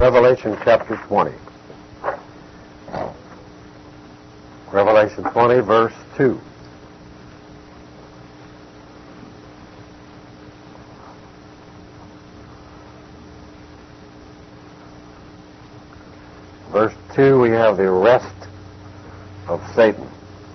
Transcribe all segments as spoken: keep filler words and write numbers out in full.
Revelation chapter twenty. Revelation twenty, verse two. Verse two, we have the arrest of Satan.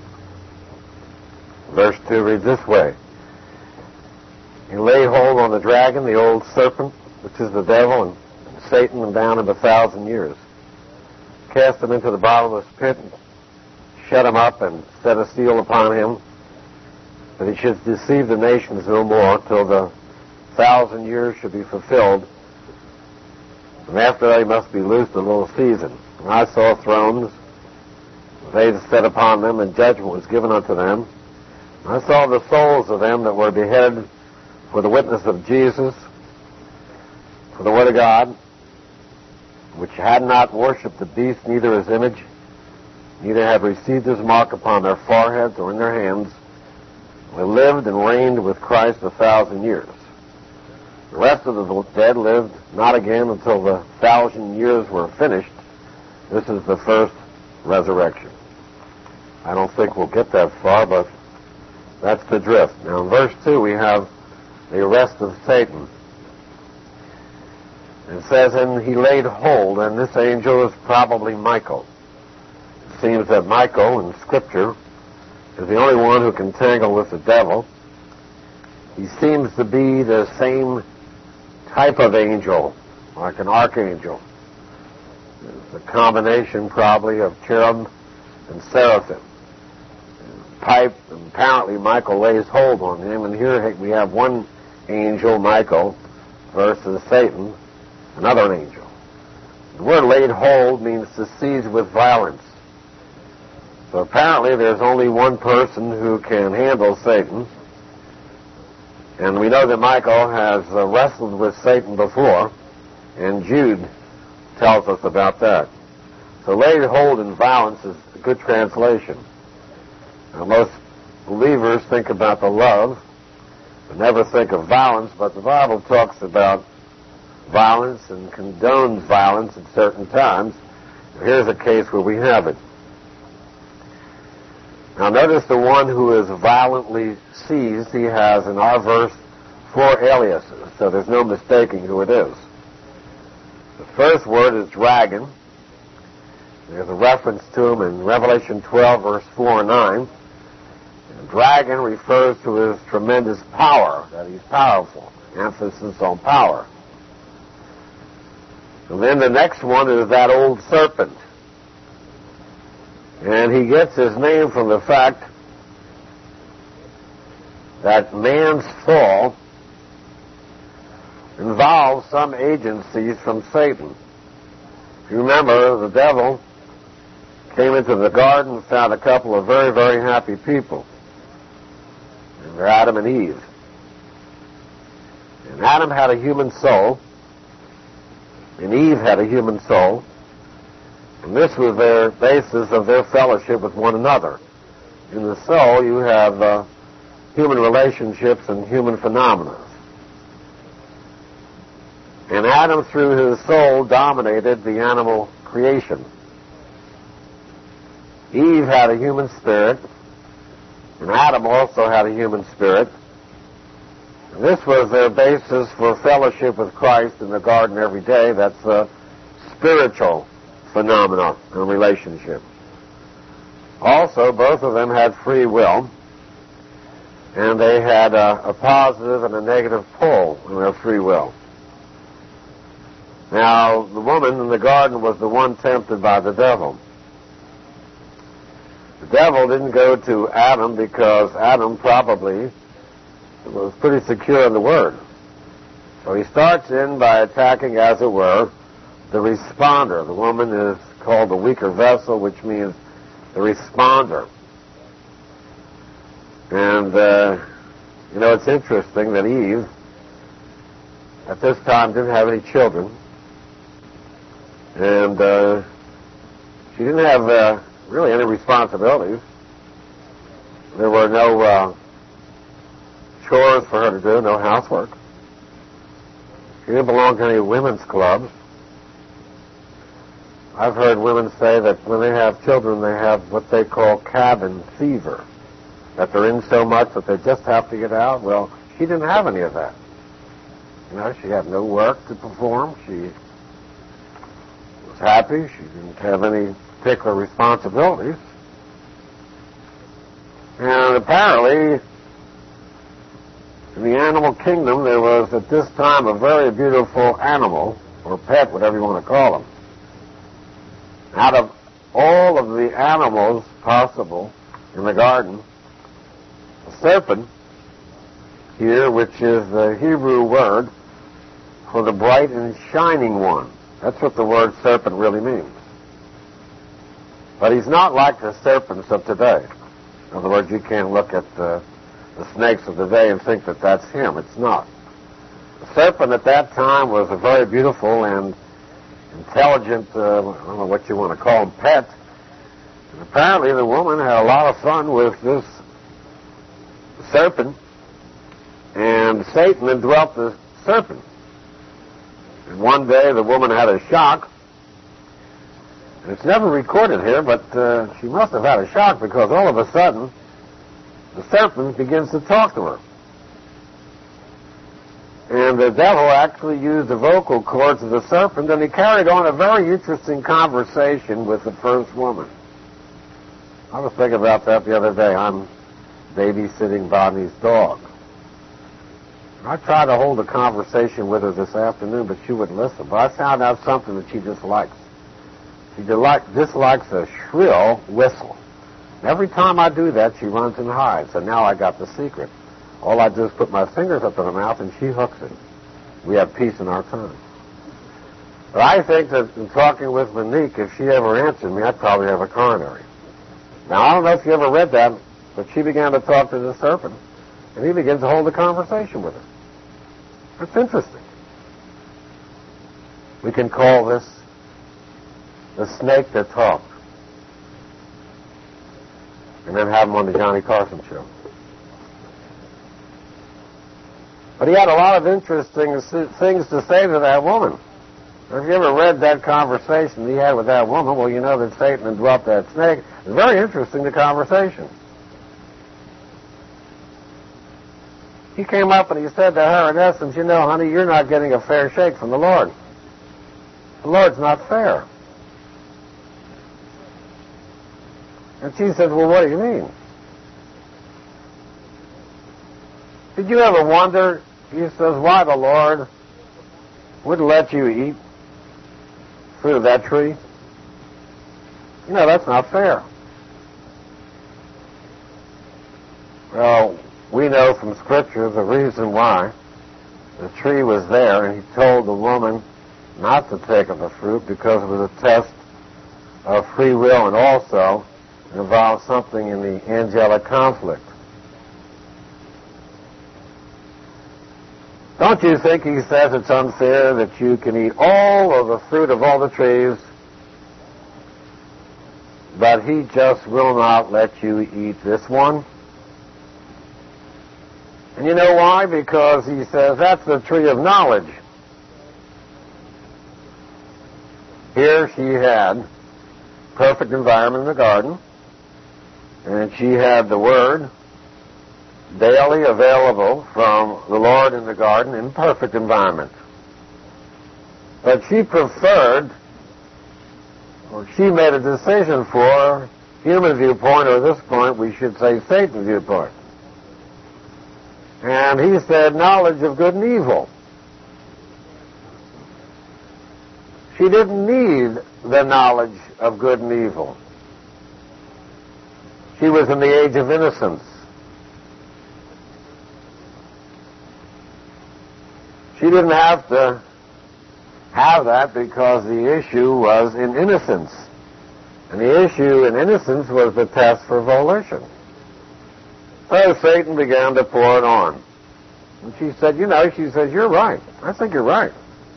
Verse two reads this way. He laid hold on the dragon, the old serpent, which is the devil, and Satan, and bound him a thousand years. Cast him into the bottomless pit, and shut him up, and set a seal upon him, that he should deceive the nations no more, till the thousand years should be fulfilled. And after that he must be loosed a little season. And I saw thrones, they that sat upon them, and judgment was given unto them. And I saw the souls of them that were beheaded for the witness of Jesus, for the word of God, which had not worshipped the beast, neither his image, neither had received his mark upon their foreheads or in their hands. They lived and reigned with Christ a thousand years. The rest of the dead lived not again until the thousand years were finished. This is the first resurrection. I don't think we'll get that far, but that's the drift. Now in verse two we have the arrest of Satan. It says, and he laid hold, and this angel is probably Michael. It seems that Michael in Scripture is the only one who can tangle with the devil. He seems to be the same type of angel, like an archangel. It's a combination probably of cherub and seraphim. Pipe, and apparently Michael lays hold on him, and here we have one angel, Michael, versus Satan, another angel. The word laid hold means to seize with violence. So apparently there's only one person who can handle Satan. And we know that Michael has uh, wrestled with Satan before, and Jude tells us about that. So laid hold in violence is a good translation. Now, most believers think about the love, but never think of violence, but the Bible talks about violence and condones violence at certain times. Here's a case where we have it. Now notice the one who is violently seized, he has in our verse four aliases, so there's no mistaking who it is. The first word is dragon. There's a reference to him in Revelation twelve, verse four and nine. And dragon refers to his tremendous power, that he's powerful. Emphasis on power. And then the next one is that old serpent. And he gets his name from the fact that man's fall involves some agencies from Satan. If you remember, the devil came into the garden and found a couple of very, very happy people. And they're Adam and Eve. And Adam had a human soul, and Eve had a human soul, and this was their basis of their fellowship with one another. In the soul, you have uh, human relationships and human phenomena. And Adam, through his soul, dominated the animal creation. Eve had a human spirit, and Adam also had a human spirit. And this was their basis for fellowship with Christ in the garden every day. That's a spiritual phenomena and relationship. Also, both of them had free will, and they had a, a positive and a negative pole in their free will. Now, the woman in the garden was the one tempted by the devil. The devil didn't go to Adam because Adam probably was pretty secure in the Word. So he starts in by attacking, as it were, the responder. The woman is called the weaker vessel, which means the responder. And, uh, you know, it's interesting that Eve, at this time, didn't have any children. And uh, she didn't have uh, really any responsibilities. There were no uh, chores for her to do, no housework. She didn't belong to any women's clubs. I've heard women say that when they have children, they have what they call cabin fever, that they're in so much that they just have to get out. Well, she didn't have any of that. You know, she had no work to perform. She was happy. She didn't have any particular responsibilities. And apparently, in the animal kingdom, there was at this time a very beautiful animal, or pet, whatever you want to call them. Out of all of the animals possible in the garden, a serpent here, which is the Hebrew word for the bright and shining one. That's what the word serpent really means. But he's not like the serpents of today. In other words, you can't look at the, the snakes of today and think that that's him. It's not. The serpent at that time was a very beautiful and intelligent, uh, I don't know what you want to call him, pet. And apparently the woman had a lot of fun with this serpent, and Satan had dwelt the serpent. And one day the woman had a shock, and it's never recorded here, but uh, she must have had a shock because all of a sudden the serpent begins to talk to her. And the devil actually used the vocal cords of the serpent, and he carried on a very interesting conversation with the first woman. I was thinking about that the other day. I'm babysitting Bonnie's dog. I tried to hold a conversation with her this afternoon, but she wouldn't listen. But I found out something that she dislikes. She dislikes a shrill whistle. And every time I do that, she runs and hides. And now I got the secret. All I do is put my fingers up in her mouth, and she hooks it. We have peace in our time. But I think that in talking with Monique, if she ever answered me, I'd probably have a coronary. Now, I don't know if you ever read that, but she began to talk to the serpent, and he begins to hold a conversation with her. That's interesting. We can call this the snake that talked, and then have him on the Johnny Carson show. But he had a lot of interesting things to say to that woman. If you ever read that conversation he had with that woman, well, you know that Satan had dwelt that snake. It's very interesting, the conversation. He came up and he said to her, in essence, you know, honey, you're not getting a fair shake from the Lord. The Lord's not fair. And she said, well, what do you mean? Did you ever wonder, he says, why the Lord wouldn't let you eat fruit of that tree? You know, that's not fair. Well, we know from Scripture the reason why the tree was there, and he told the woman not to take of the fruit because it was a test of free will, and also it involved something in the angelic conflict. Don't you think he says it's unfair that you can eat all of the fruit of all the trees, but he just will not let you eat this one? And you know why? Because he says that's the tree of knowledge. Here she had perfect environment in the garden, and she had the Word daily available from the Lord in the garden in perfect environment. But she preferred, or she made a decision for human viewpoint, or at this point we should say Satan's viewpoint. And he said knowledge of good and evil. She didn't need the knowledge of good and evil. She was in the age of innocence. She didn't have to have that because the issue was in innocence. And the issue in innocence was the test for volition. So Satan began to pour it on. And she said, you know, she says, you're right. I think you're right.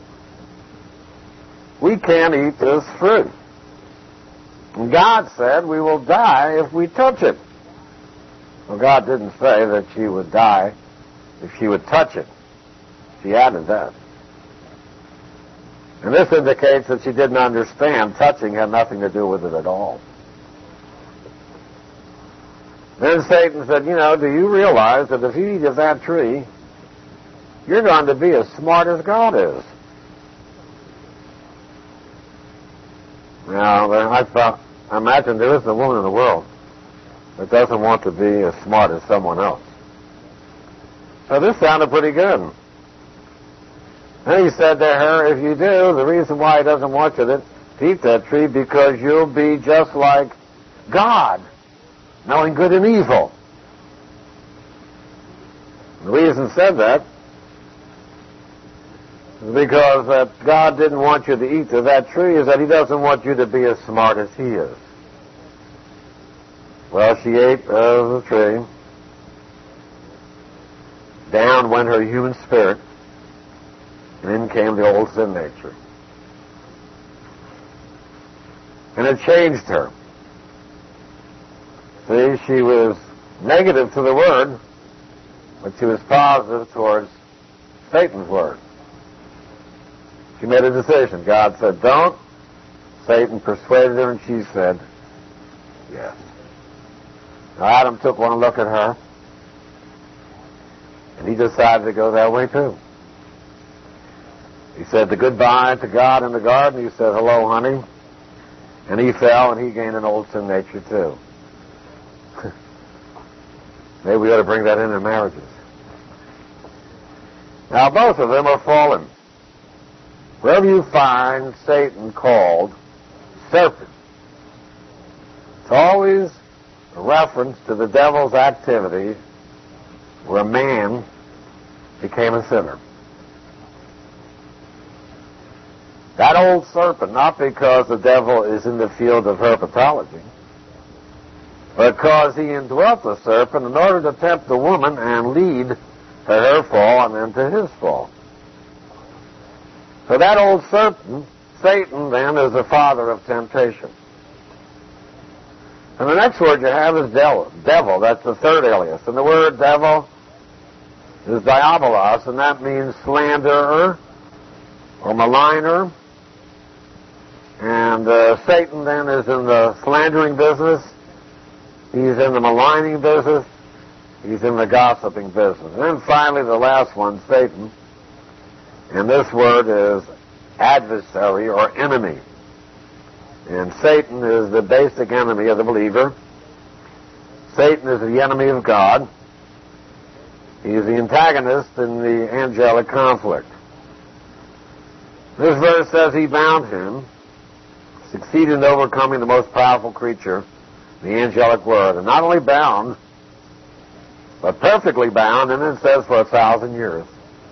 We can't eat this fruit. And God said we will die if we touch it. Well, God didn't say that she would die if she would touch it. She added that. And this indicates that she didn't understand touching had nothing to do with it at all. Then Satan said, you know, do you realize that if you eat of that tree, you're going to be as smart as God is? Now, I thought, I imagine there isn't a woman in the world that doesn't want to be as smart as someone else. So this sounded pretty good. And he said to her, if you do, the reason why he doesn't want you to eat that tree, because you'll be just like God, knowing good and evil. The reason he said that is because that God didn't want you to eat of that tree is that he doesn't want you to be as smart as he is. Well, she ate of the tree. Down went her human spirit, and in came the old sin nature. And it changed her. See, she was negative to the Word, but she was positive towards Satan's Word. She made a decision. God said, don't. Satan persuaded her, and she said, yes. Now, Adam took one look at her, and he decided to go that way, too. He said the goodbye to God in the garden. He said, hello, honey. And he fell, and he gained an old sin nature, too. Maybe we ought to bring that in in marriages. Now, both of them are fallen. Wherever you find Satan called serpent, it's always a reference to the devil's activity where man became a sinner. That old serpent, not because the devil is in the field of herpetology, but because he indwelt the serpent in order to tempt the woman and lead to her fall and then to his fall. So that old serpent, Satan, then, is the father of temptation. And the next word you have is devil. Devil, that's the third alias. And the word devil is diabolos, and that means slanderer or maligner. And uh, Satan, then, is in the slandering business. He's in the maligning business. He's in the gossiping business. And then finally, the last one, Satan. And this word is adversary or enemy. And Satan is the basic enemy of the believer. Satan is the enemy of God. He is the antagonist in the angelic conflict. This verse says he bound him, succeeded in overcoming the most powerful creature, the angelic world. And not only bound, but perfectly bound, and it says for a thousand years.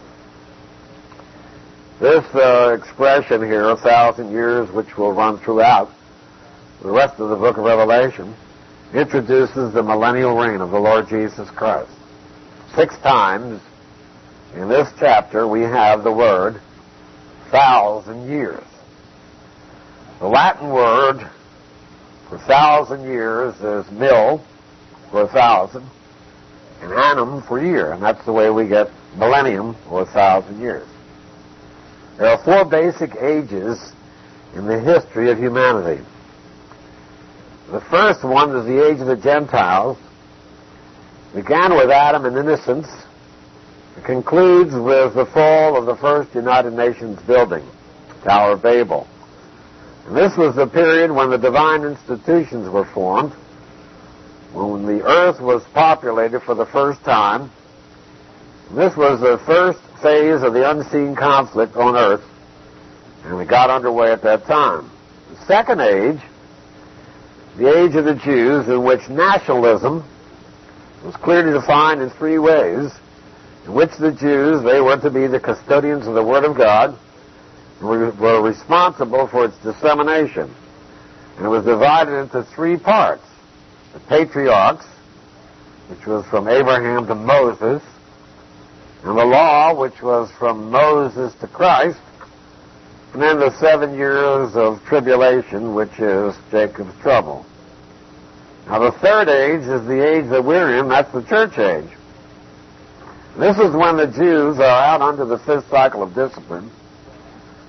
This uh, expression here, a thousand years, which will run throughout the rest of the book of Revelation, introduces the millennial reign of the Lord Jesus Christ. Six times in this chapter we have the word thousand years. The Latin word for thousand years is mil, for a thousand, and annum for year, and that's the way we get millennium, or a thousand years. There are four basic ages in the history of humanity. The first one is the age of the Gentiles. It began with Adam and innocence. It concludes with the fall of the first United Nations building, Tower of Babel. And this was the period when the divine institutions were formed, when the earth was populated for the first time. And this was the first phase of the unseen conflict on earth, and it got underway at that time. The second age, the age of the Jews, in which nationalism was clearly defined in three ways, in which the Jews, they were to be the custodians of the Word of God, and were responsible for its dissemination. And it was divided into three parts. The patriarchs, which was from Abraham to Moses, and the law, which was from Moses to Christ, and then the seven years of tribulation, which is Jacob's trouble. Now the third age is the age that we're in, that's the church age. This is when the Jews are out under the fifth cycle of discipline,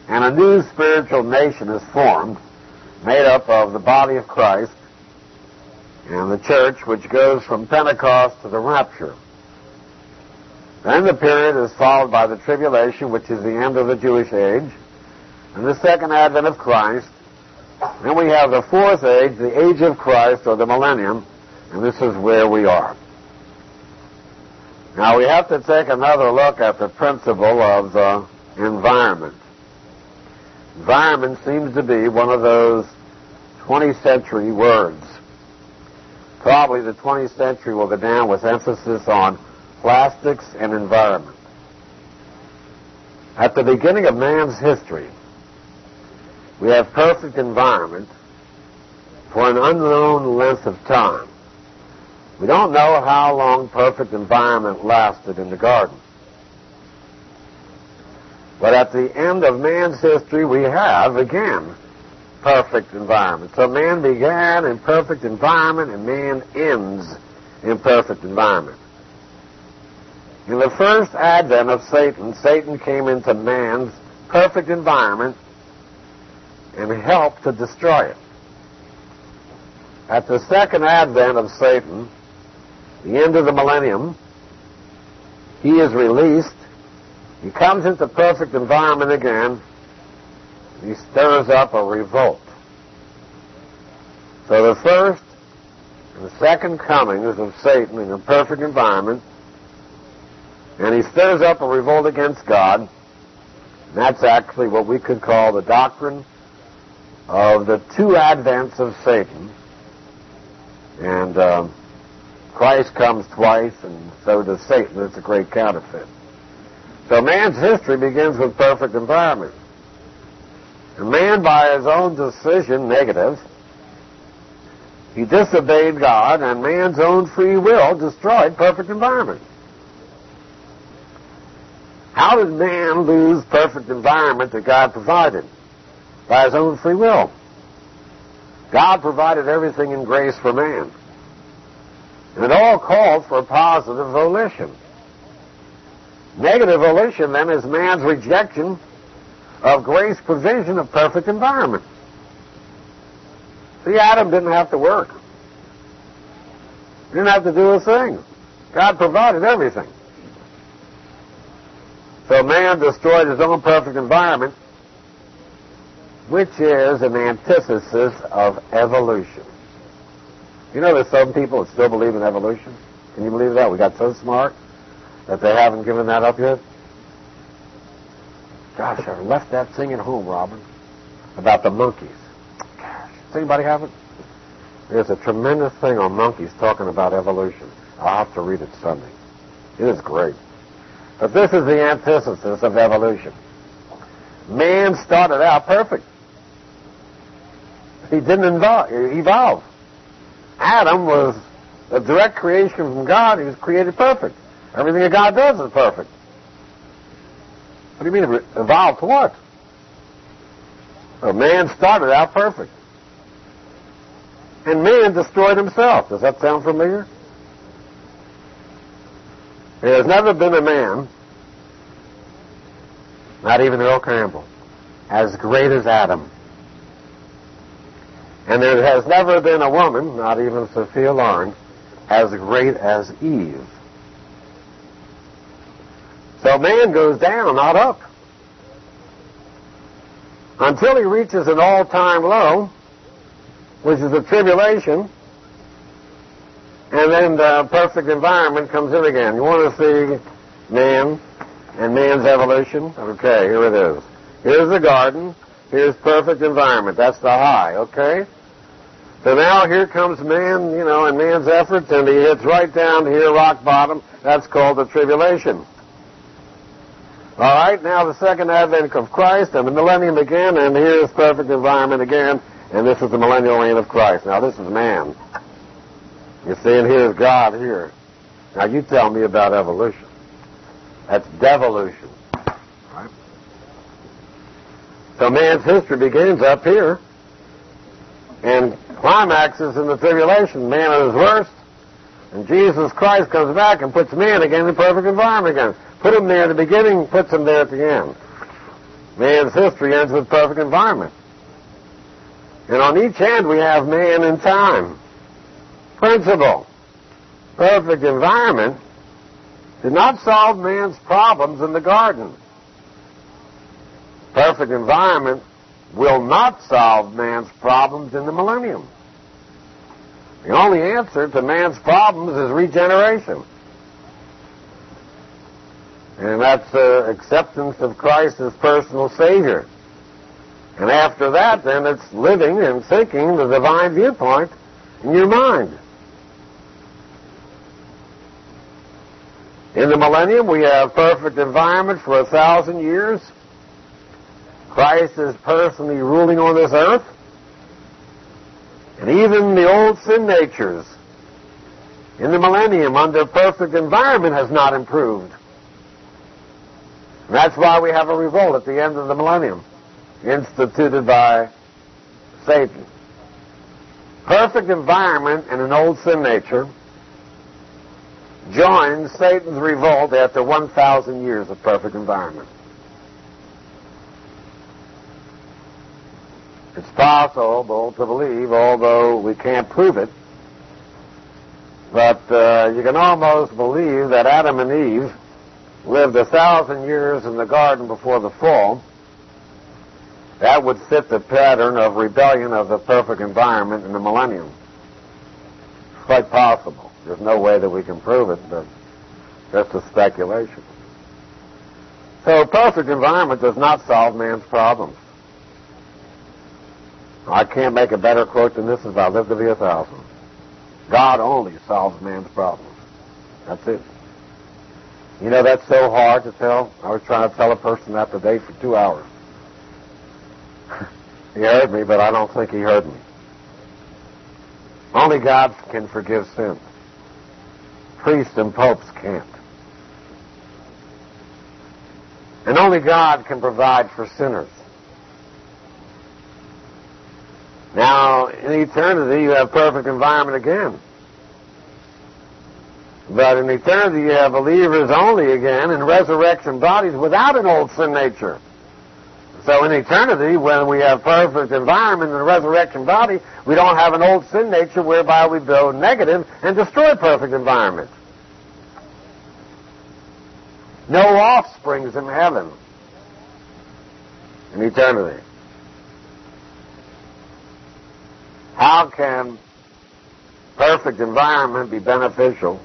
and a new spiritual nation is formed, made up of the body of Christ and the church, which goes from Pentecost to the rapture. Then the period is followed by the tribulation, which is the end of the Jewish age, and the second advent of Christ. Then we have the fourth age, the age of Christ, or the millennium, and this is where we are. Now we have to take another look at the principle of the environment. Environment seems to be one of those twentieth century words. Probably the twentieth century will go down with emphasis on plastics and environment. At the beginning of man's history, we have perfect environment for an unknown length of time. We don't know how long perfect environment lasted in the garden. But at the end of man's history, we have, again, perfect environment. So man began in perfect environment, and man ends in perfect environment. In the first advent of Satan, Satan came into man's perfect environment and helped to destroy it. At the second advent of Satan, the end of the millennium, he is released. He comes into perfect environment again. He stirs up a revolt. So the first and the second comings of Satan in a perfect environment, and he stirs up a revolt against God. And that's actually what we could call the doctrine of the two advents of Satan. And uh, Christ comes twice, and so does Satan. It's a great counterfeit. So man's history begins with perfect environment. And man, by his own decision, negative, he disobeyed God, and man's own free will destroyed perfect environment. How did man lose perfect environment that God provided? By his own free will. God provided everything in grace for man. And it all called for positive volition. Negative volition, then, is man's rejection of grace provision of perfect environment. See, Adam didn't have to work. He didn't have to do a thing. God provided everything. So man destroyed his own perfect environment, which is an antithesis of evolution. You know there's some people that still believe in evolution? Can you believe that? We got so smart that they haven't given that up yet? Gosh, I left that thing at home, Robin, about the monkeys. Gosh, does anybody have it? There's a tremendous thing on monkeys talking about evolution. I'll have to read it Sunday. It is great. But this is the antithesis of evolution. Man started out perfect. He didn't evolve. Adam was a direct creation from God. He was created perfect. Everything that God does is perfect. What do you mean, evolved to what? Well, man started out perfect. And man destroyed himself. Does that sound familiar? There has never been a man, not even Earl Campbell, as great as Adam. And there has never been a woman, not even Sophia Loren, as great as Eve. So man goes down, not up. Until he reaches an all-time low, which is the tribulation, and then the perfect environment comes in again. You want to see man and man's evolution? Okay, here it is. Here's the garden. Here's perfect environment. That's the high, okay? So now here comes man, you know, and man's efforts, and he hits right down here, rock bottom. That's called the tribulation. All right, now the second advent of Christ, and the millennium again, and here's perfect environment again, and this is the millennial reign of Christ. Now this is man. You see, and here's God here. Now you tell me about evolution. That's devolution. Right? So man's history begins up here and climaxes in the tribulation. Man at his worst, and Jesus Christ comes back and puts man again in perfect environment again. Put him there at the beginning, puts him there at the end. Man's history ends with perfect environment. And on each end we have man and time. Principle. Perfect environment did not solve man's problems in the garden. Perfect environment will not solve man's problems in the millennium. The only answer to man's problems is regeneration. And that's uh, acceptance of Christ as personal Savior. And after that, then, it's living and thinking the divine viewpoint in your mind. In the millennium, we have perfect environment for a thousand years. Christ is personally ruling on this earth. And even the old sin natures in the millennium under perfect environment has not improved. And that's why we have a revolt at the end of the millennium, instituted by Satan. Perfect environment and an old sin nature joins Satan's revolt after one thousand years of perfect environment. It's possible to believe, although we can't prove it, but uh, you can almost believe that Adam and Eve lived a thousand years in the garden before the fall. That would fit the pattern of rebellion of the perfect environment in the millennium. It's quite possible. There's no way that we can prove it, but just a speculation. So perfect environment does not solve man's problems. I can't make a better quote than this if I live to be a thousand. God only solves man's problems. That's it. You know, that's so hard to tell. I was trying to tell a person that today for two hours. He heard me, but I don't think he heard me. Only God can forgive sin. Priests and popes can't. And only God can provide for sinners. Now, in eternity, you have perfect environment again. But in eternity, you have believers only again in resurrection bodies without an old sin nature. So in eternity, when we have perfect environment in a resurrection body, we don't have an old sin nature whereby we build negative and destroy perfect environment. No offsprings in heaven in eternity. How can perfect environment be beneficial?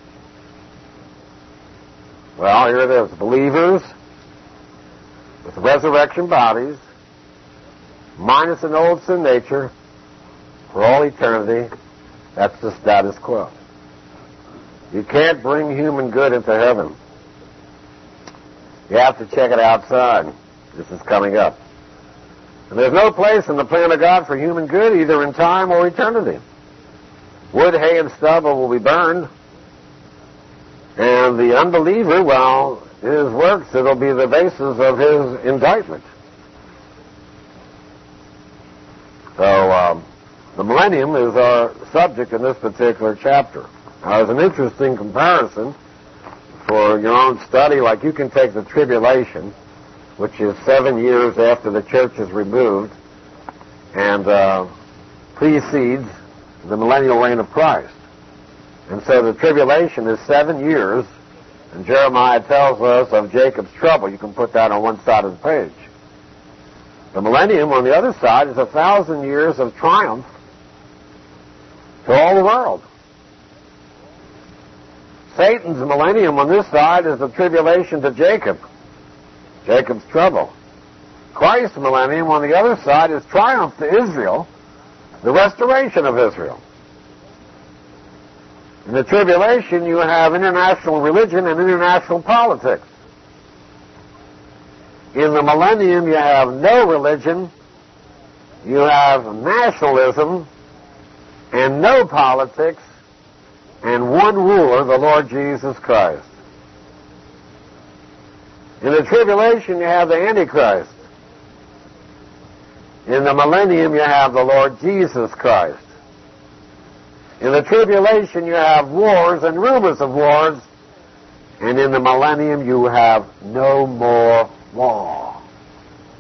Well, here it is. Believers with resurrection bodies, minus an old sin nature, for all eternity. That's the status quo. You can't bring human good into heaven. You have to check it outside. This is coming up. And there's no place in the plan of God for human good, either in time or eternity. Wood, hay, and stubble will be burned. And the unbeliever, well, his works, it'll be the basis of his indictment. So, um, the millennium is our subject in this particular chapter. Now, as an interesting comparison for your own study, like you can take the tribulation, which is seven years after the church is removed, and uh, precedes the millennial reign of Christ. And so the tribulation is seven years, and Jeremiah tells us of Jacob's trouble. You can put that on one side of the page. The millennium, on the other side, is a thousand years of triumph to all the world. Satan's millennium on this side is the tribulation to Jacob, Jacob's trouble. Christ's millennium on the other side is triumph to Israel, the restoration of Israel. In the tribulation, you have international religion and international politics. In the millennium, you have no religion, you have nationalism, and no politics, and one ruler, the Lord Jesus Christ. In the tribulation, you have the Antichrist. In the millennium, you have the Lord Jesus Christ. In the tribulation, you have wars and rumors of wars. And in the millennium, you have no more war.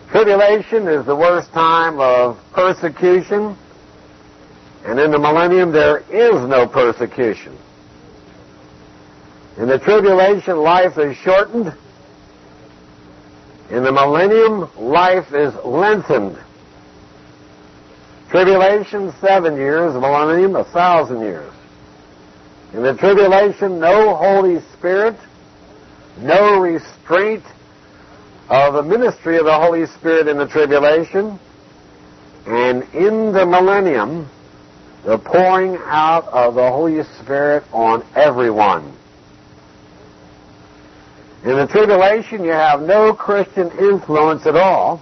Tribulation is the worst time of persecution, and in the millennium there is no persecution. In the tribulation, life is shortened. In the millennium, life is lengthened. Tribulation, seven years. Millennium, a thousand years. In the tribulation, no Holy Spirit, no restraint of the ministry of the Holy Spirit in the tribulation. And in the millennium, the pouring out of the Holy Spirit on everyone. In the tribulation, you have no Christian influence at all.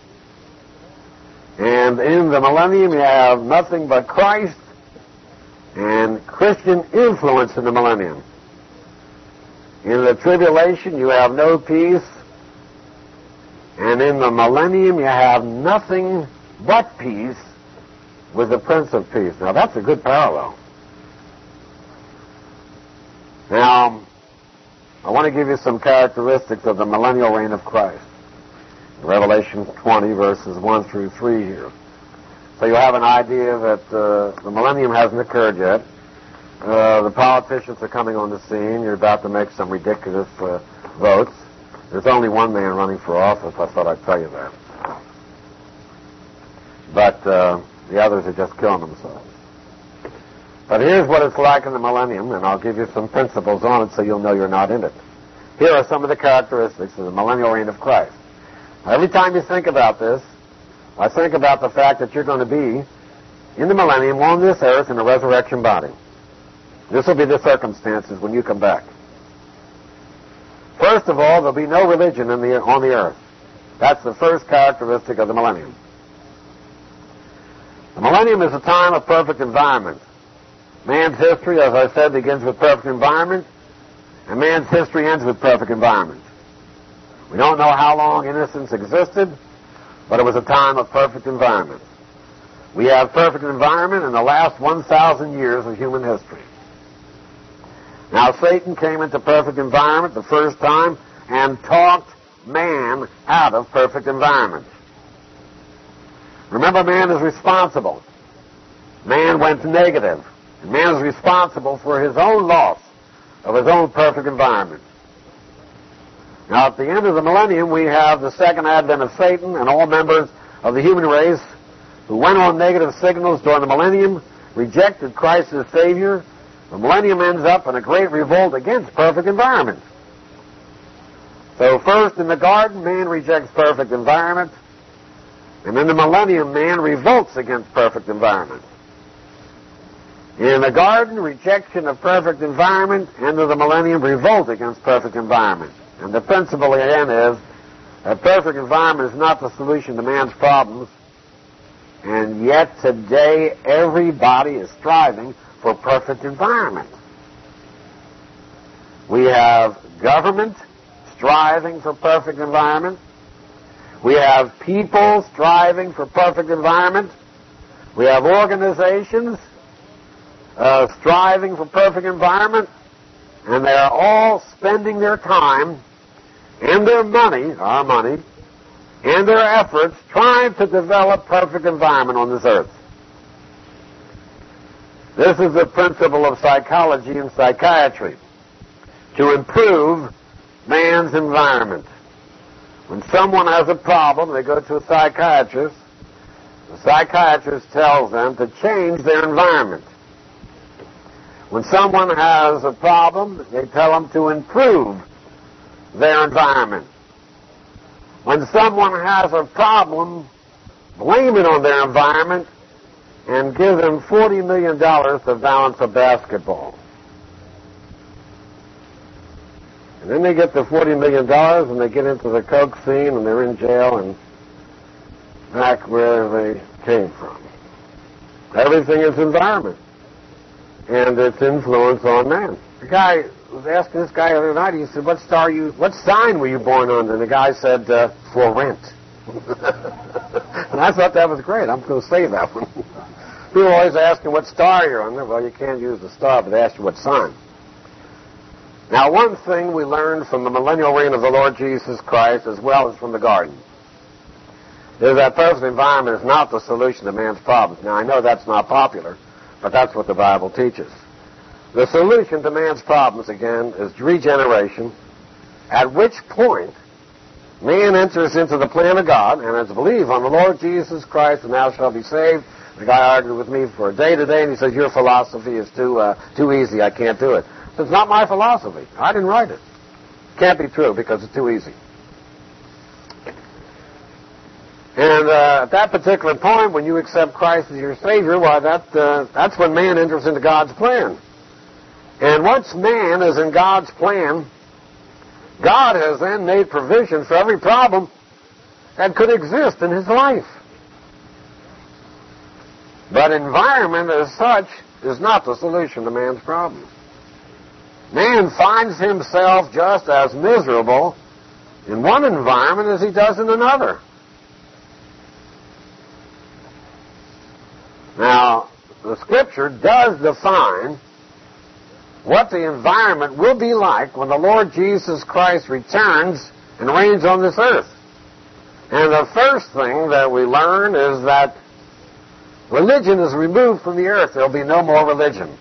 And in the millennium, you have nothing but Christ and Christian influence in the millennium. In the tribulation, you have no peace. And in the millennium, you have nothing but peace with the Prince of Peace. Now, that's a good parallel. Now, I want to give you some characteristics of the millennial reign of Christ. Revelation twenty, verses one through three here. So you have an idea that uh, the millennium hasn't occurred yet. Uh, the politicians are coming on the scene. You're about to make some ridiculous uh, votes. There's only one man running for office. I thought I'd tell you that. But uh, the others are just killing themselves. But here's what it's like in the millennium, and I'll give you some principles on it so you'll know you're not in it. Here are some of the characteristics of the millennial reign of Christ. Now, every time you think about this, I think about the fact that you're going to be in the millennium on this earth in a resurrection body. This will be the circumstances when you come back. First of all, there'll be no religion in the, on the earth. That's the first characteristic of the millennium. The millennium is a time of perfect environment. Man's history, as I said, begins with perfect environment, and man's history ends with perfect environment. We don't know how long innocence existed, but it was a time of perfect environment. We have perfect environment in the last one thousand years of human history. Now, Satan came into perfect environment the first time and talked man out of perfect environment. Remember, man is responsible. Man went negative. And man is responsible for his own loss of his own perfect environment. Now, at the end of the millennium, we have the second advent of Satan and all members of the human race who went on negative signals during the millennium, rejected Christ as Savior. The millennium ends up in a great revolt against perfect environment. So first, in the garden, man rejects perfect environment. And in the millennium, man revolts against perfect environment. In the garden, rejection of perfect environment. Into the millennium, revolt against perfect environment. And the principle again is that perfect environment is not the solution to man's problems. And yet today, everybody is striving for perfect environment. We have government striving for perfect environment. We have people striving for perfect environment. We have organizations uh, striving for perfect environment. And they are all spending their time and their money, our money, and their efforts trying to develop perfect environment on this earth. This is the principle of psychology and psychiatry, to improve man's environment. When someone has a problem, they go to a psychiatrist. The psychiatrist tells them to change their environment. When someone has a problem, they tell them to improve their environment. When someone has a problem, blame it on their environment and give them forty million dollars to balance a basketball. And then they get the forty million dollars and they get into the coke scene and they're in jail and back where they came from. Everything is environment and its influence on man. The guy was asking this guy the other night, he said, what star you, what sign were you born under? And the guy said, uh, for rent. And I thought that was great. I'm going to say that one. People are always asking what star you're under. Well, you can't use the star, but they ask you what sign. Now, one thing we learned from the millennial reign of the Lord Jesus Christ as well as from the garden is that perfect environment is not the solution to man's problems. Now, I know that's not popular, but that's what the Bible teaches. The solution to man's problems, again, is regeneration, at which point man enters into the plan of God and is believe on the Lord Jesus Christ and thou shalt be saved. The guy argued with me for a day today, and he says, your philosophy is too uh, too easy. I can't do it. So it's not my philosophy. I didn't write it. Can't be true because it's too easy. And uh, at that particular point, when you accept Christ as your Savior, why, that uh, that's when man enters into God's plan. And once man is in God's plan, God has then made provision for every problem that could exist in his life. But environment as such is not the solution to man's problem. Man finds himself just as miserable in one environment as he does in another. Now, the Scripture does define what the environment will be like when the Lord Jesus Christ returns and reigns on this earth. And the first thing that we learn is that religion is removed from the earth. There will be no more religion.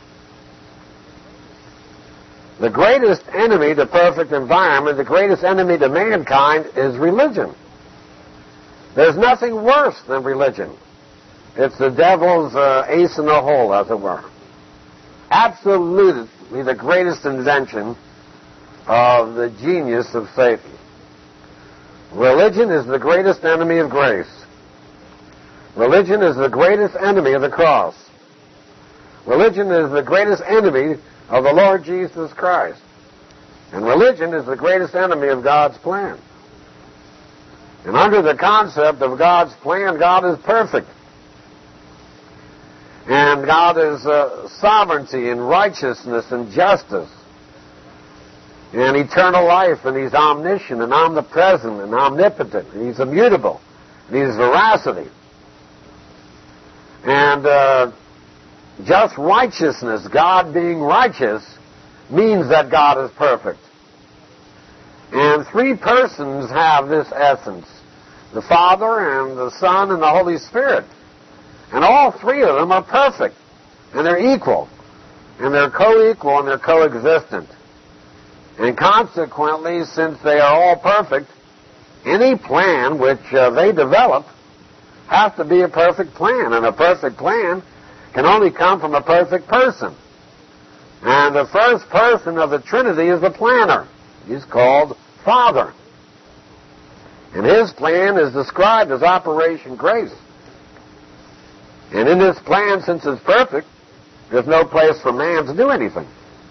The greatest enemy to perfect environment, the greatest enemy to mankind is religion. There's nothing worse than religion. It's the devil's uh, ace in the hole, as it were. Absolutely the greatest invention of the genius of Satan. Religion is the greatest enemy of grace. Religion is the greatest enemy of the cross. Religion is the greatest enemy of the Lord Jesus Christ. And religion is the greatest enemy of God's plan. And under the concept of God's plan, God is perfect. And God is uh, sovereignty and righteousness and justice and eternal life, and he's omniscient and omnipresent and omnipotent, and he's immutable, and he's veracity. And uh, just righteousness, God being righteous, means that God is perfect. And three persons have this essence, the Father and the Son and the Holy Spirit. And all three of them are perfect, and they're equal, and they're co-equal, and they're coexistent. And consequently, since they are all perfect, any plan which uh, they develop has to be a perfect plan, and a perfect plan can only come from a perfect person. And the first person of the Trinity is the planner. He's called Father. And his plan is described as Operation Grace. And in this plan, since it's perfect, there's no place for man to do anything.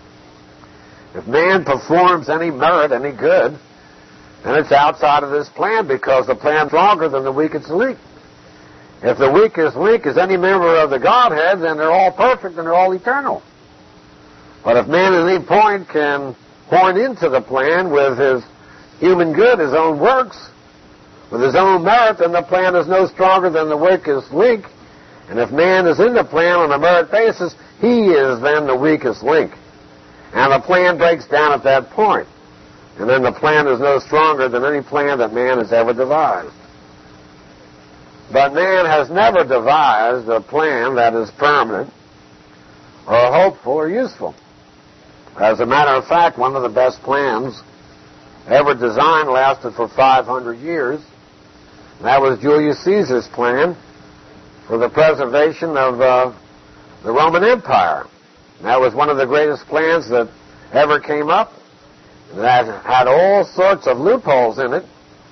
If man performs any merit, any good, then it's outside of this plan because the plan's stronger than the weakest link. If the weakest link is any member of the Godhead, then they're all perfect and they're all eternal. But if man at any point can horn into the plan with his human good, his own works, with his own merit, then the plan is no stronger than the weakest link. And if man is in the plan on a merit basis, he is then the weakest link. And the plan breaks down at that point. And then the plan is no stronger than any plan that man has ever devised. But man has never devised a plan that is permanent or hopeful or useful. As a matter of fact, one of the best plans ever designed lasted for five hundred years. That was Julius Caesar's plan for the preservation of uh, the Roman Empire. That was one of the greatest plans that ever came up. That had all sorts of loopholes in it,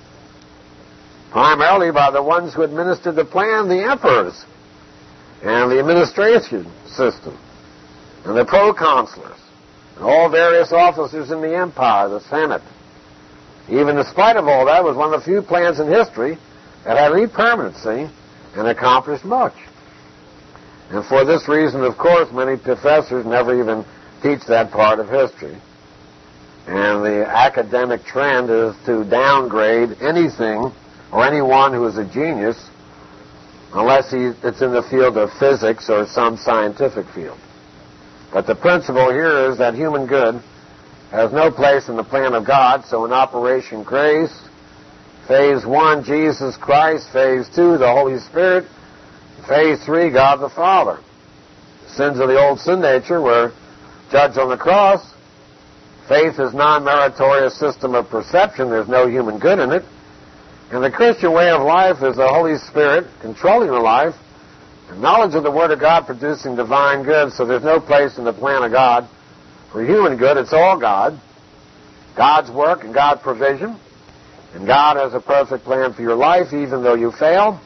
primarily by the ones who administered the plan, the emperors, and the administration system, and the proconsulars, and all various officers in the empire, the Senate. Even in spite of all that, it was one of the few plans in history that had any permanency and accomplished much. And for this reason, of course, many professors never even teach that part of history. And the academic trend is to downgrade anything or anyone who is a genius unless he, it's in the field of physics or some scientific field. But the principle here is that human good has no place in the plan of God, so in Operation Grace, Phase one, Jesus Christ. Phase two, the Holy Spirit. Phase three, God the Father. The sins of the old sin nature were judged on the cross. Faith is non-meritorious system of perception. There's no human good in it. And the Christian way of life is the Holy Spirit controlling the life, and knowledge of the Word of God producing divine good. So there's no place in the plan of God for human good. It's all God. God's work and God's provision. And God has a perfect plan for your life, even though you fail.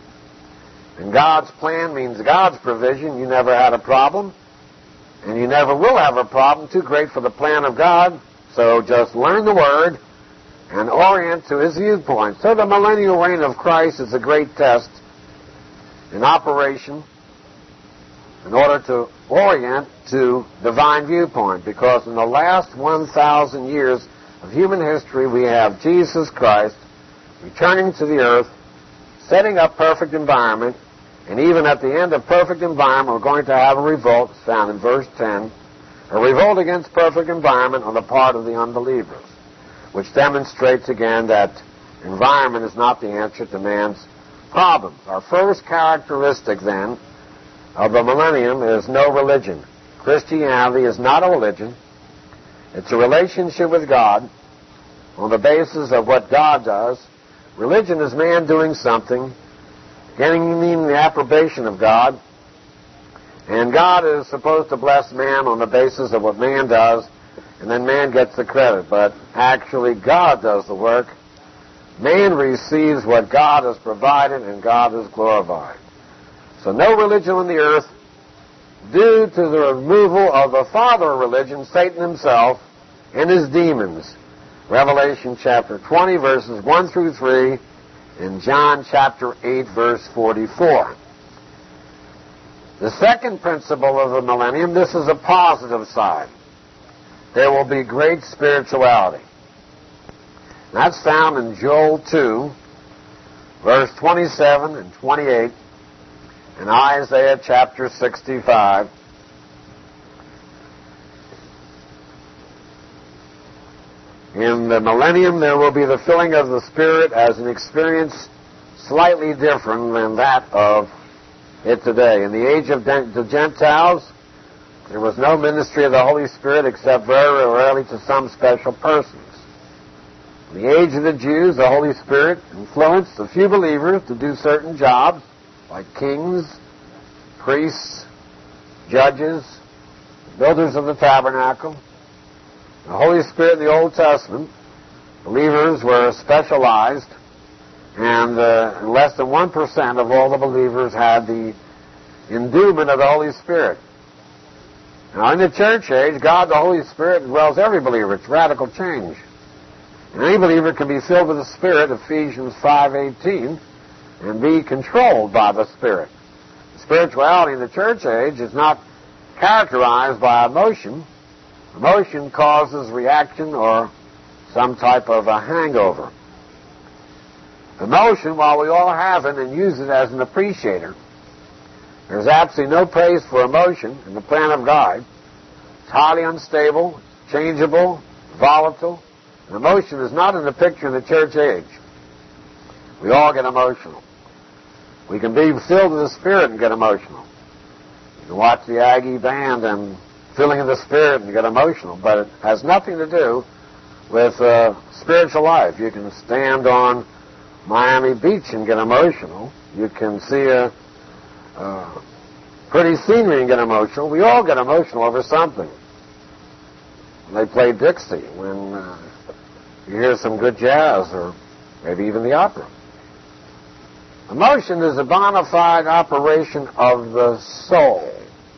And God's plan means God's provision. You never had a problem. And you never will have a problem too great for the plan of God. So just learn the Word and orient to His viewpoint. So the millennial reign of Christ is a great test in operation in order to orient to divine viewpoint. Because in the last one thousand years of human history, we have Jesus Christ returning to the earth, setting up perfect environment, and even at the end of perfect environment, we're going to have a revolt, it's found in verse ten, a revolt against perfect environment on the part of the unbelievers, which demonstrates again that environment is not the answer to man's problems. Our first characteristic, then, of the millennium is no religion. Christianity is not a religion. It's a relationship with God on the basis of what God does. Religion is man doing something, gaining the approbation of God, and God is supposed to bless man on the basis of what man does, and then man gets the credit. But actually, God does the work. Man receives what God has provided, and God is glorified. So no religion on the earth, due to the removal of the father of religion, Satan himself, and his demons. Revelation chapter twenty, verses one through three, and John chapter eight, verse forty-four. The second principle of the millennium, this is a positive side. There will be great spirituality. That's found in Joel two, verse twenty-seven and twenty-eight, and Isaiah chapter sixty-five. In the millennium, there will be the filling of the Spirit as an experience slightly different than that of it today. In the age of the Gentiles, there was no ministry of the Holy Spirit except very rarely to some special persons. In the age of the Jews, the Holy Spirit influenced a few believers to do certain jobs, like kings, priests, judges, builders of the tabernacle. The Holy Spirit in the Old Testament, believers were specialized, and uh, less than one percent of all the believers had the endowment of the Holy Spirit. Now, in the church age, God, the Holy Spirit, dwells every believer. It's radical change. And any believer can be filled with the Spirit, Ephesians five eighteen, and be controlled by the Spirit. Spirituality in the church age is not characterized by emotion. Emotion causes reaction or some type of a hangover. Emotion, while we all have it and use it as an appreciator, there's absolutely no praise for emotion in the plan of God. It's highly unstable, changeable, volatile. And emotion is not in the picture in the church age. We all get emotional. We can be filled with the Spirit and get emotional. You can watch the Aggie band and filling of the Spirit and get emotional, but it has nothing to do with uh, spiritual life. You can stand on Miami Beach and get emotional. You can see a, a pretty scenery and get emotional. We all get emotional over something. When they play Dixie, when uh, you hear some good jazz, or maybe even the opera. Emotion is a bona fide operation of the soul.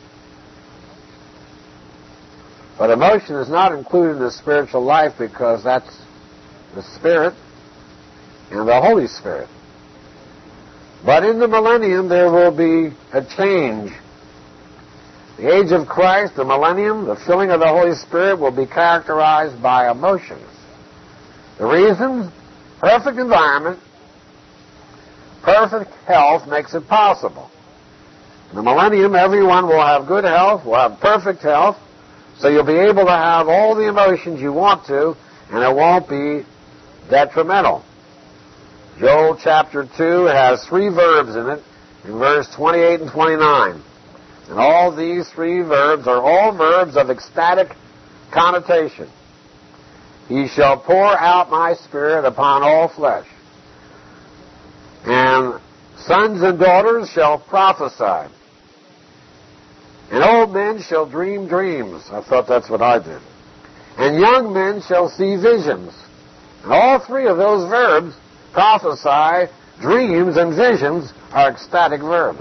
But emotion is not included in the spiritual life because that's the Spirit and the Holy Spirit. But in the millennium, there will be a change. The age of Christ, the millennium, the filling of the Holy Spirit will be characterized by emotions. The reason? Perfect environment, perfect health makes it possible. In the millennium, everyone will have good health, will have perfect health, so you'll be able to have all the emotions you want to, and it won't be detrimental. Joel chapter two has three verbs in it, in verse twenty-eight and twenty-nine. And all these three verbs are all verbs of ecstatic connotation. He shall pour out my Spirit upon all flesh, and sons and daughters shall prophesy, and old men shall dream dreams. I thought that's what I did. And young men shall see visions. And all three of those verbs, prophesy, dreams, and visions, are ecstatic verbs.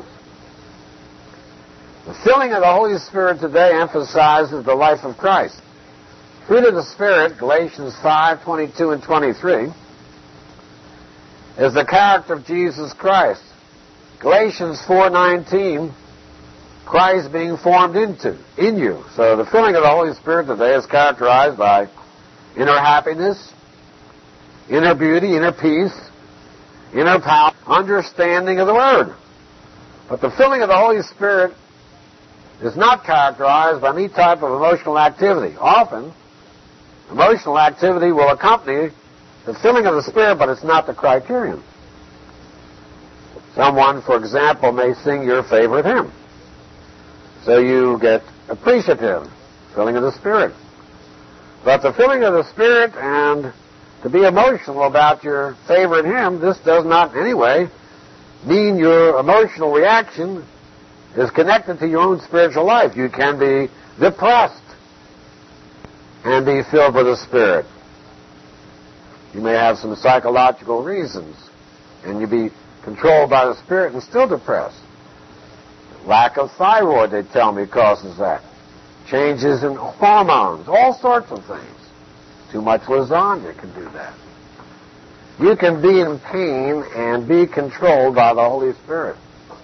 The filling of the Holy Spirit today emphasizes the life of Christ. Fruit of the Spirit, Galatians five, twenty-two and twenty-three, is the character of Jesus Christ. Galatians four, nineteen, Christ being formed into, in you. So the filling of the Holy Spirit today is characterized by inner happiness, inner beauty, inner peace, inner power, understanding of the Word. But the filling of the Holy Spirit is not characterized by any type of emotional activity. Often, emotional activity will accompany the filling of the Spirit, but it's not the criterion. Someone, for example, may sing your favorite hymn. So you get appreciative, filling of the Spirit. But the filling of the Spirit and to be emotional about your favorite hymn, this does not in any way mean your emotional reaction is connected to your own spiritual life. You can be depressed and be filled with the Spirit. You may have some psychological reasons, and you be controlled by the Spirit and still depressed. Lack of thyroid, they tell me, causes that. Changes in hormones, all sorts of things. Too much lasagna can do that. You can be in pain and be controlled by the Holy Spirit.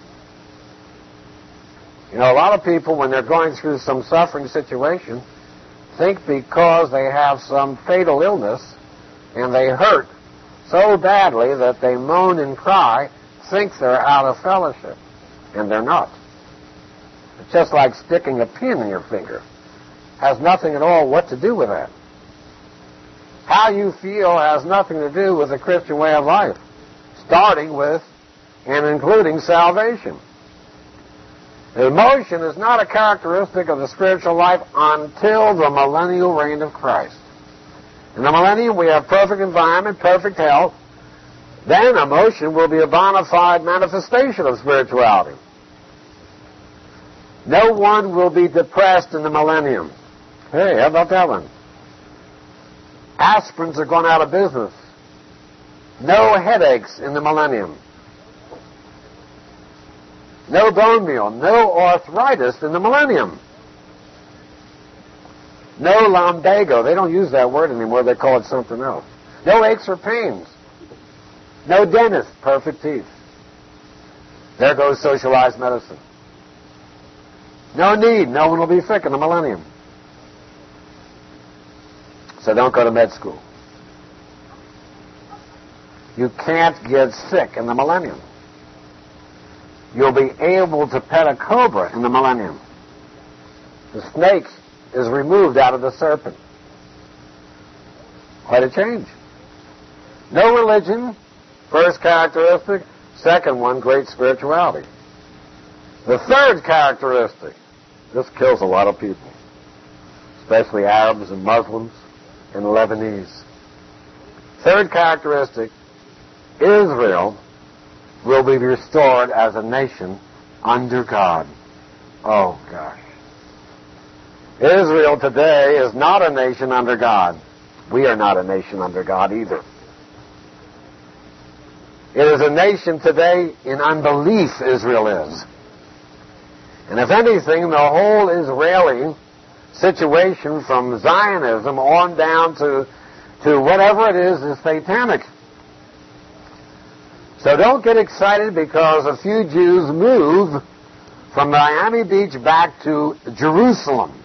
You know, a lot of people, when they're going through some suffering situation, think because they have some fatal illness and they hurt so badly that they moan and cry, think they're out of fellowship. And they're not. It's just like sticking a pin in your finger. Has nothing at all what to do with that. How you feel has nothing to do with the Christian way of life, starting with and including salvation. Emotion is not a characteristic of the spiritual life until the millennial reign of Christ. In the millennium, we have perfect environment, perfect health. Then emotion will be a bona fide manifestation of spirituality. No one will be depressed in the millennium. Hey, how about that one? Aspirins are going out of business. No headaches in the millennium. No bone meal. No arthritis in the millennium. No lumbago. They don't use that word anymore. They call it something else. No aches or pains. No dentist. Perfect teeth. There goes socialized medicine. No need. No one will be sick in the millennium. So don't go to med school. You can't get sick in the millennium. You'll be able to pet a cobra in the millennium. The snake is removed out of the serpent. Quite a change. No religion, first characteristic. Second one, great spirituality. The third characteristic, this kills a lot of people, especially Arabs and Muslims and Lebanese. Third characteristic, Israel will be restored as a nation under God. Oh, gosh. Israel today is not a nation under God. We are not a nation under God either. It is a nation today in unbelief, Israel is. And if anything, the whole Israeli situation from Zionism on down to, to whatever it is is satanic. So don't get excited because a few Jews move from Miami Beach back to Jerusalem.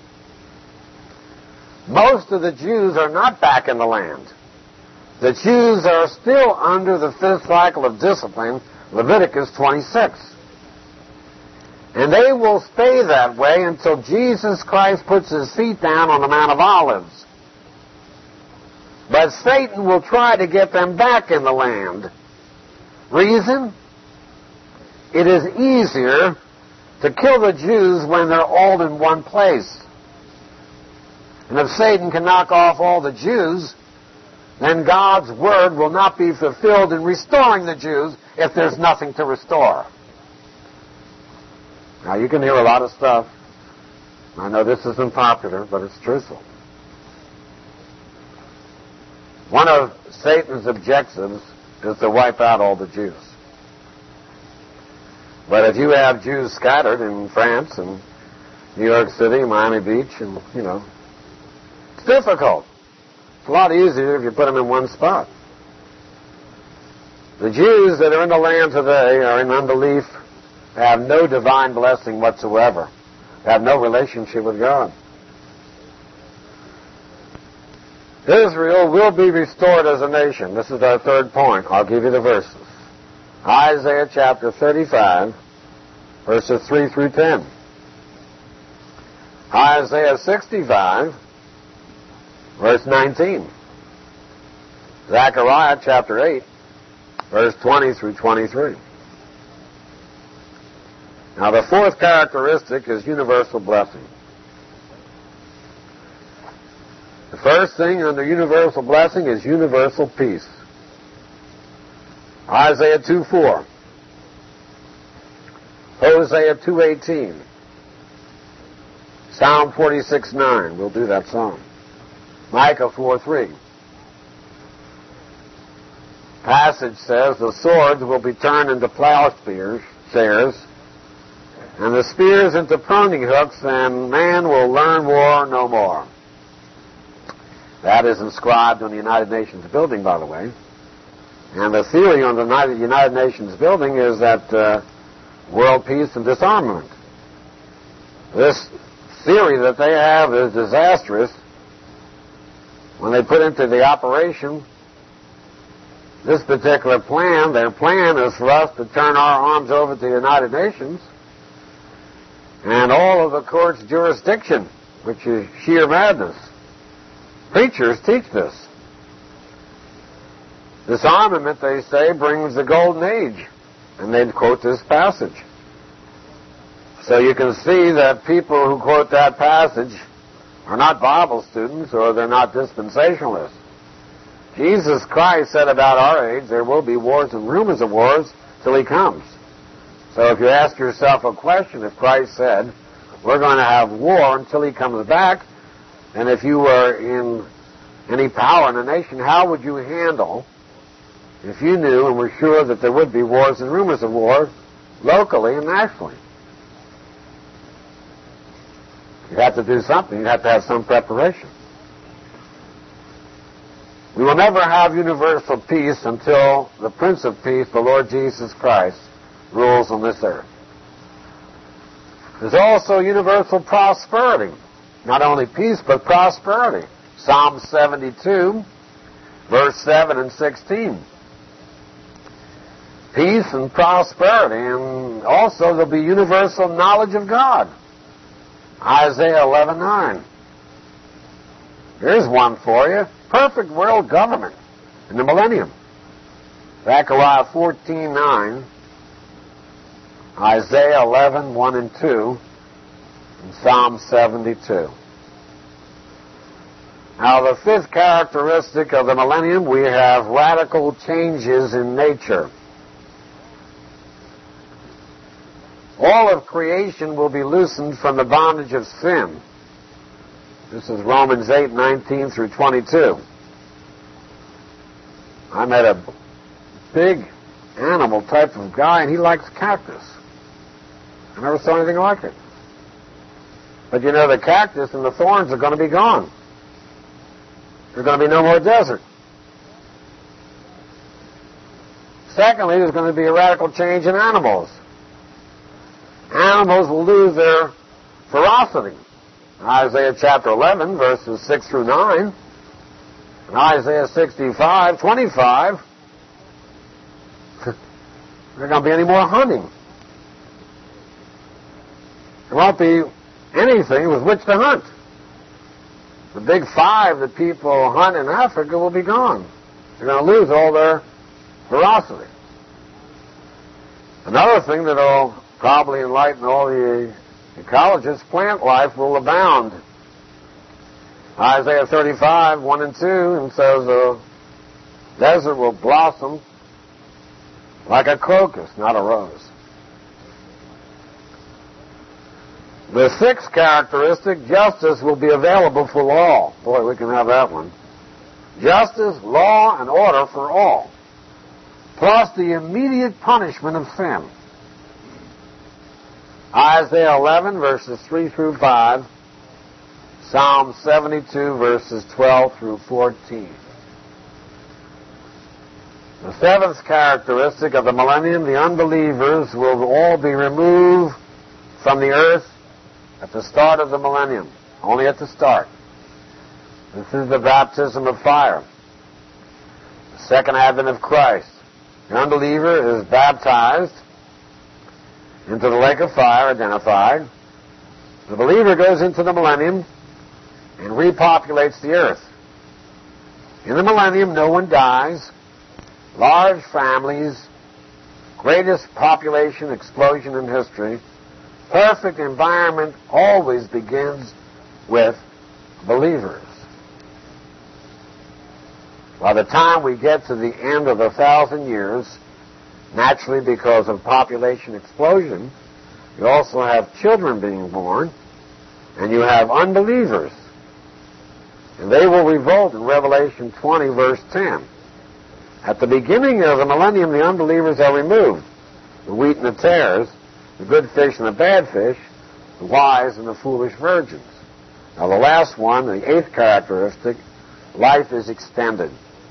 Most of the Jews are not back in the land. The Jews are still under the fifth cycle of discipline, Leviticus twenty-six. And they will stay that way until Jesus Christ puts his feet down on the Mount of Olives. But Satan will try to get them back in the land Reason? It is easier to kill the Jews when they're all in one place. And if Satan can knock off all the Jews, then God's word will not be fulfilled in restoring the Jews if there's nothing to restore. Now, you can hear a lot of stuff. I know this isn't popular, but it's truthful. One of Satan's objectives is to wipe out all the Jews. But if you have Jews scattered in France and New York City, Miami Beach, and, you know, it's difficult. It's a lot easier if you put them in one spot. The Jews that are in the land today are in unbelief, have no divine blessing whatsoever, have no relationship with God. Israel will be restored as a nation. This is our third point. I'll give you the verses. Isaiah chapter thirty-five, verses three through ten. Isaiah sixty-five, verse nineteen. Zechariah chapter eight, verse twenty through twenty-three. Now, the fourth characteristic is universal blessing. The first thing under universal blessing is universal peace. Isaiah two four. Hosea two eighteen. Psalm forty-six nine. We'll do that psalm. Micah four three. Passage says, the swords will be turned into plowshares, shares, and the spears into pruning hooks, and man will learn war no more. That is inscribed on the United Nations building, by the way. And the theory on the United Nations building is that uh, world peace and disarmament. This theory that they have is disastrous. When they put into the operation this particular plan, their plan is for us to turn our arms over to the United Nations and all of the court's jurisdiction, which is sheer madness. Preachers teach this. Disarmament, they say, brings the golden age. And they quote this passage. So you can see that people who quote that passage are not Bible students or they're not dispensationalists. Jesus Christ said about our age, there will be wars and rumors of wars till he comes. So if you ask yourself a question, if Christ said, we're going to have war until he comes back, and if you were in any power in a nation, how would you handle if you knew and were sure that there would be wars and rumors of war locally and nationally? You'd have to do something. You'd have to have some preparation. We will never have universal peace until the Prince of Peace, the Lord Jesus Christ, rules on this earth. There's also universal prosperity. Not only peace, but prosperity. Psalm seventy-two, verse seven and sixteen. Peace and prosperity, and also there'll be universal knowledge of God. Isaiah eleven nine. Here's one for you. Perfect world government in the millennium. Zechariah fourteen nine. Isaiah eleven one and two. And Psalm seventy-two. Now, the fifth characteristic of the millennium, we have radical changes in nature. All of creation will be loosened from the bondage of sin. This is Romans eight nineteen through twenty-two. I met a big animal type of guy, and he likes cactus. I never saw anything like it. But you know, the cactus and the thorns are going to be gone. There's going to be no more desert. Secondly, there's going to be a radical change in animals. Animals will lose their ferocity. Isaiah chapter eleven, verses six through nine. And Isaiah sixty-five, twenty-five. There's not going to be any more hunting. There won't be anything with which to hunt. The big five that people hunt in Africa will be gone. They're going to lose all their ferocity. Another thing that will probably enlighten all the ecologists, plant life will abound. Isaiah thirty-five, one and two, and says the desert will blossom like a crocus, not a rose. The sixth characteristic, justice will be available for all. Boy, we can have that one. Justice, law, and order for all, plus the immediate punishment of sin. Isaiah eleven, verses three through five, Psalm seventy-two, verses twelve through fourteen. The seventh characteristic of the millennium, the unbelievers will all be removed from the earth at the start of the millennium, only at the start. This is the baptism of fire, the second advent of Christ. The unbeliever is baptized into the lake of fire, identified. The believer goes into the millennium and repopulates the earth. In the millennium, no one dies. Large families, greatest population explosion in history. Perfect environment always begins with believers. By the time we get to the end of a thousand years, naturally because of population explosion, you also have children being born, and you have unbelievers. And they will revolt in Revelation twenty, verse ten. At the beginning of the millennium, the unbelievers are removed. The wheat and the tares, the good fish and the bad fish, the wise and the foolish virgins. Now the last one, the eighth characteristic, life is extended.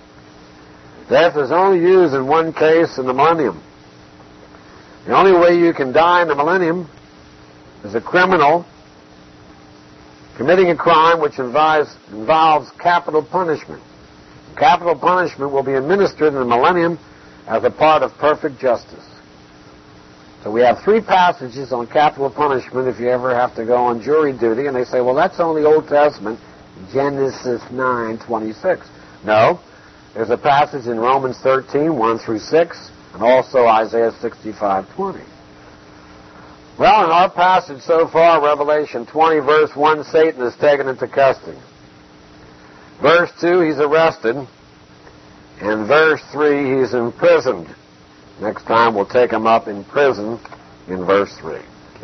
Death is only used in one case in the millennium. The only way you can die in the millennium is a criminal committing a crime which involves, involves capital punishment. Capital punishment will be administered in the millennium as a part of perfect justice. So we have three passages on capital punishment if you ever have to go on jury duty, and they say, well, that's only Old Testament, Genesis nine twenty-six. No, there's a passage in Romans thirteen, one through six, and also Isaiah sixty-five, twenty. Well, in our passage so far, Revelation twenty, verse one, Satan is taken into custody. Verse two, he's arrested. And verse three, he's imprisoned. Next time we'll take him up in prison in verse three.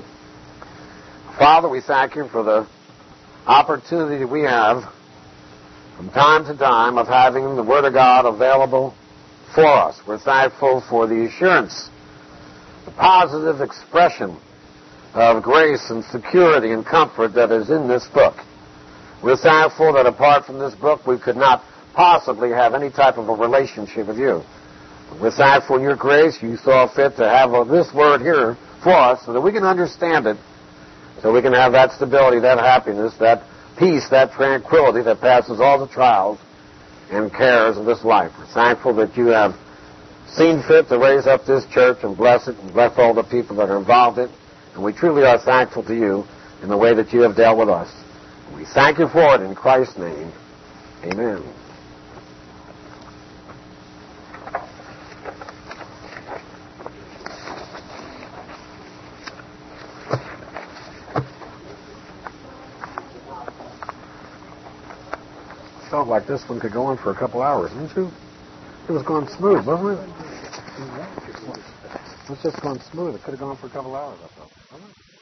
Father, we thank you for the opportunity we have from time to time of having the Word of God available for us. We're thankful for the assurance, the positive expression of grace and security and comfort that is in this book. We're thankful that apart from this book we could not possibly have any type of a relationship with you. We're thankful in your grace you saw fit to have this word here for us so that we can understand it, so we can have that stability, that happiness, that peace, that tranquility that passes all the trials and cares of this life. We're thankful that you have seen fit to raise up this church and bless it and bless all the people that are involved in it. And we truly are thankful to you in the way that you have dealt with us. We thank you for it in Christ's name. Amen. Felt like this one could go on for a couple hours, didn't you? It was going smooth, wasn't it? It was just going smooth. It could have gone for a couple hours, I thought. Wasn't it?